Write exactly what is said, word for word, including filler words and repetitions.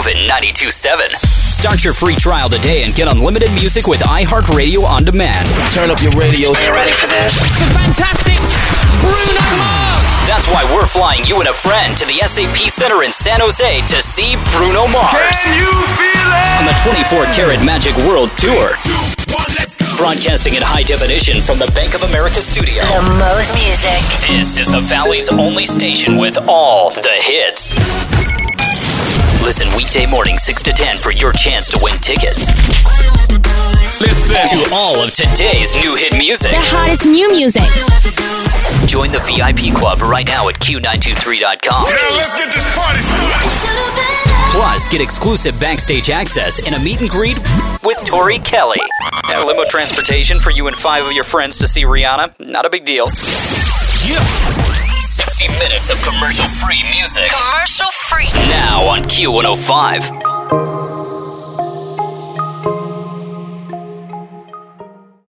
Movin' ninety-two point seven. Start your free trial today and get unlimited music with iHeartRadio On Demand. Turn up your radios. Are you ready for this? The fantastic Bruno Mars! That's why we're flying you and a friend to the S A P Center in San Jose to see Bruno Mars. Can you feel it? On the twenty-four karat Magic World Tour. Two, one, let's go. Broadcasting in high definition from the Bank of America studio. The most music. This is the Valley's only station with all the hits. Listen weekday morning six to ten for your chance to win tickets. Listen to all of today's new hit music. The hottest new music. Join the V I P club right now at Q nine two three dot com. Now let's get this party started. Plus, get exclusive backstage access and a meet and greet with Tori Kelly. And limo transportation for you and five of your friends to see Rihanna. Not a big deal. Yeah. sixty minutes of commercial-free music. Commercial free. Now on Q one oh five.